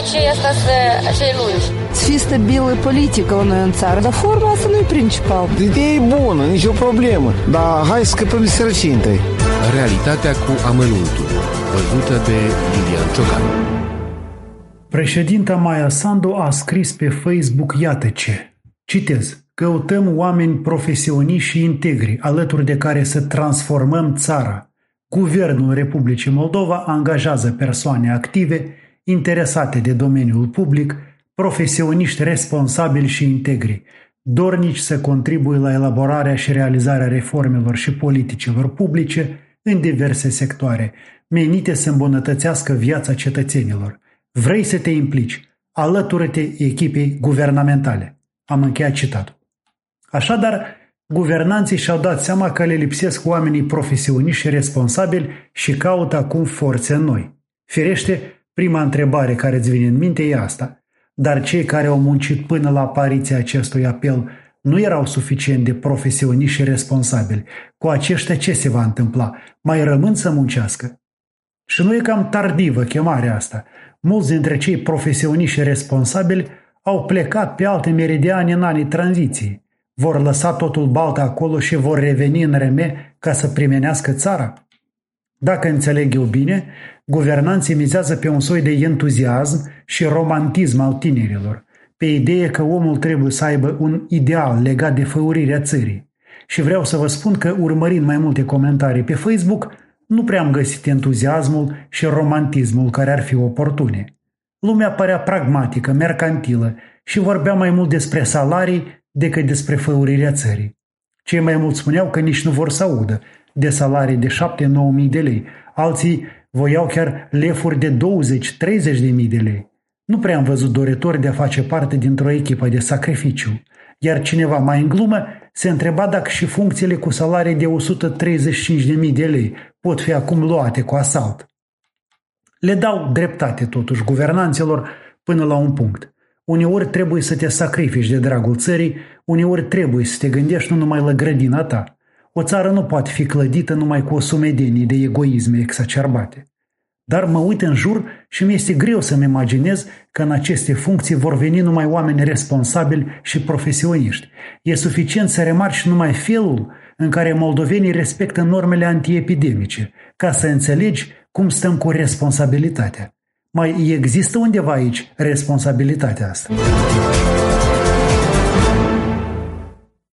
acei lungi. Să fie stabilă politică la noi în țară, dar forma asta nu e principal. Ideea e bună, nicio problemă, dar hai să scăpăm de sărăcie întâi. Realitatea cu amănuntul, văzută de Lilian Ciocan. Președinta Maia Sandu a scris pe Facebook iată ce. Citez. Căutăm oameni profesioniști și integri, alături de care să transformăm țara. Guvernul Republicii Moldova angajează persoane active, interesate de domeniul public, profesioniști responsabili și integri, dornici să contribuie la elaborarea și realizarea reformelor și politicilor publice în diverse sectoare, menite să îmbunătățească viața cetățenilor. Vrei să te implici? Alătură-te echipei guvernamentale. Am încheiat citatul. Așadar, guvernanții și-au dat seama că le lipsesc oamenii profesioniști și responsabili și caută acum forțe noi. Firește, prima întrebare care îți vine în minte e asta. Dar cei care au muncit până la apariția acestui apel nu erau suficient de profesioniști și responsabili. Cu aceștia ce se va întâmpla? Mai rămân să muncească? Și nu e cam tardivă chemarea asta. Mulți dintre cei profesioniști și responsabili au plecat pe alte meridiane în anii tranziției. Vor lăsa totul baltă acolo și vor reveni în reme ca să primenească țara? Dacă înțeleg eu bine, guvernanții mizează pe un soi de entuziasm și romantism al tinerilor, pe ideea că omul trebuie să aibă un ideal legat de făurirea țării. Și vreau să vă spun că, urmărind mai multe comentarii pe Facebook, nu prea am găsit entuziasmul și romantismul care ar fi oportune. Lumea părea pragmatică, mercantilă și vorbea mai mult despre salarii decât despre făurirea țării. Cei mai mulți spuneau că nici nu vor să audă de salarii de 7-9 mii de lei. Alții voiau chiar lefuri de 20-30 de mii de lei. Nu prea am văzut doritori de a face parte dintr-o echipă de sacrificiu. Iar cineva mai în glumă se întreba dacă și funcțiile cu salarii de 135.000 de lei pot fi acum luate cu asalt. Le dau dreptate totuși guvernanților până la un punct. Uneori trebuie să te sacrifici de dragul țării, uneori trebuie să te gândești nu numai la grădina ta. O țară nu poate fi clădită numai cu o sumedenie de egoisme exacerbate. Dar mă uit în jur și mi-este greu să-mi imaginez că în aceste funcții vor veni numai oameni responsabili și profesioniști. E suficient să remarci numai felul în care moldovenii respectă normele antiepidemice, ca să înțelegi cum stăm cu responsabilitatea. Mai există undeva aici responsabilitatea asta?